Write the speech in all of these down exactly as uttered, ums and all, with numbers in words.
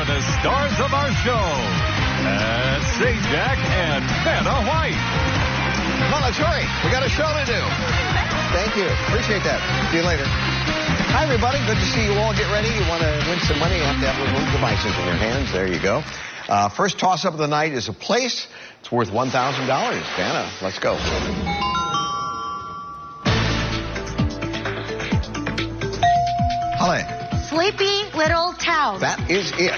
the stars of our show, uh, Sajak and Vanna White. Come on, let's hurry. We got a show to do. Thank you. Appreciate that. See you later. Hi, everybody. Good to see you all. Get ready. You want to win some money? You have to have little devices in your hands. There you go. Uh, first toss-up of the night is a place. It's worth one thousand dollars. Vanna, let's go. Holly. Sleepy Little Town. That is it.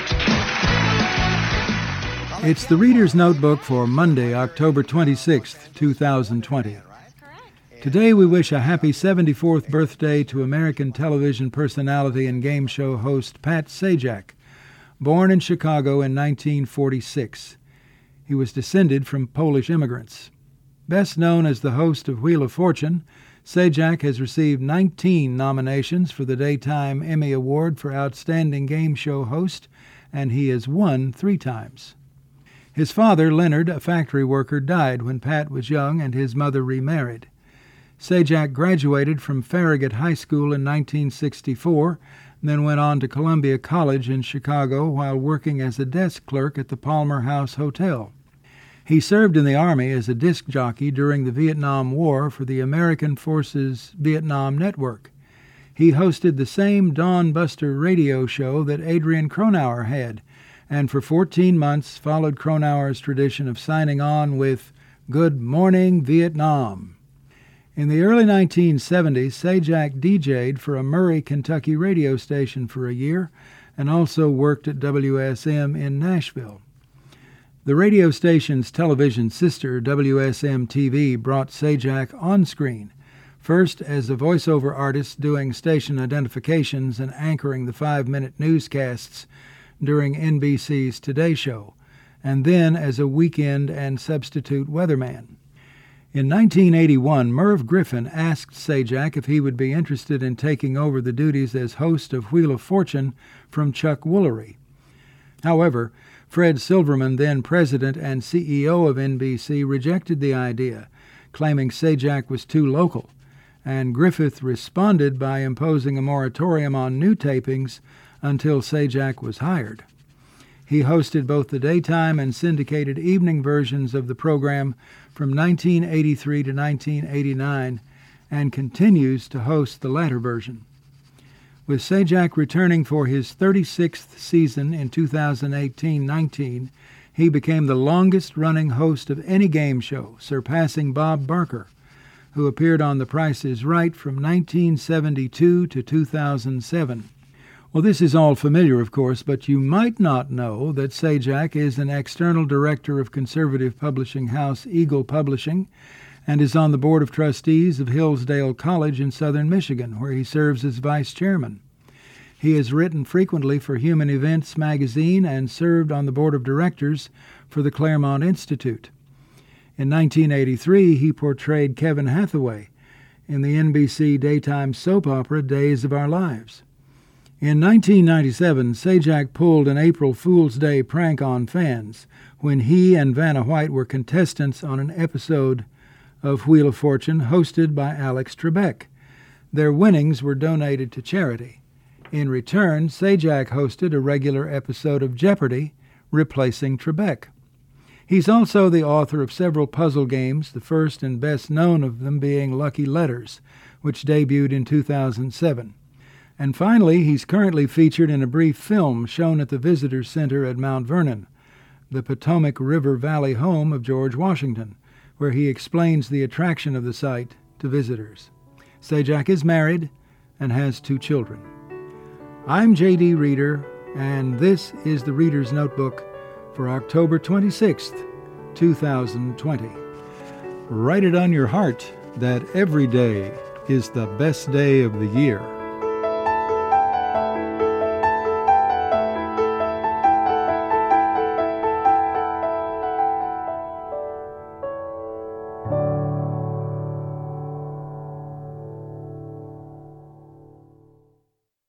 It's the Reader's Notebook for Monday, October twenty-sixth, two thousand twenty. Today we wish a happy seventy-fourth birthday to American television personality and game show host Pat Sajak, born in Chicago in nineteen forty-six. He was descended from Polish immigrants. Best known as the host of Wheel of Fortune, Sajak has received nineteen nominations for the Daytime Emmy Award for Outstanding Game Show Host, and he has won three times. His father, Leonard, a factory worker, died when Pat was young and his mother remarried. Sajak graduated from Farragut High School in nineteen sixty-four, and then went on to Columbia College in Chicago while working as a desk clerk at the Palmer House Hotel. He served in the Army as a disc jockey during the Vietnam War for the American Forces Vietnam Network. He hosted the same Dawn Buster radio show that Adrian Cronauer had, and for fourteen months followed Cronauer's tradition of signing on with "Good Morning, Vietnam." In the early nineteen seventies, Sajak D J'd for a Murray, Kentucky radio station for a year and also worked at W S M in Nashville. The radio station's television sister, W S M T V, brought Sajak on screen, first as a voiceover artist doing station identifications and anchoring the five-minute newscasts during N B C's Today Show, and then as a weekend and substitute weatherman. In nineteen eighty-one, Merv Griffin asked Sajak if he would be interested in taking over the duties as host of Wheel of Fortune from Chuck Woolery. However, Fred Silverman, then president and C E O of N B C, rejected the idea, claiming Sajak was too local, and Griffith responded by imposing a moratorium on new tapings until Sajak was hired. He hosted both the daytime and syndicated evening versions of the program from nineteen eighty-three to nineteen eighty-nine and continues to host the latter version. With Sajak returning for his thirty-sixth season in two thousand eighteen nineteen, he became the longest-running host of any game show, surpassing Bob Barker, who appeared on The Price is Right from nineteen seventy-two to two thousand seven. Well, this is all familiar, of course, but you might not know that Sajak is an external director of conservative publishing house Eagle Publishing and is on the board of trustees of Hillsdale College in southern Michigan, where he serves as vice chairman. He has written frequently for Human Events magazine and served on the board of directors for the Claremont Institute. In nineteen eighty-three, he portrayed Kevin Hathaway in the N B C daytime soap opera Days of Our Lives. In nineteen ninety-seven, Sajak pulled an April Fool's Day prank on fans when he and Vanna White were contestants on an episode of Wheel of Fortune hosted by Alex Trebek. Their winnings were donated to charity. In return, Sajak hosted a regular episode of Jeopardy, replacing Trebek. He's also the author of several puzzle games, the first and best known of them being Lucky Letters, which debuted in two thousand seven. And finally, he's currently featured in a brief film shown at the Visitor Center at Mount Vernon, the Potomac River Valley home of George Washington, where he explains the attraction of the site to visitors. Sajak is married and has two children. I'm J D Reader, and this is the Reader's Notebook for October twenty-sixth, two thousand twenty. Write it on your heart that every day is the best day of the year.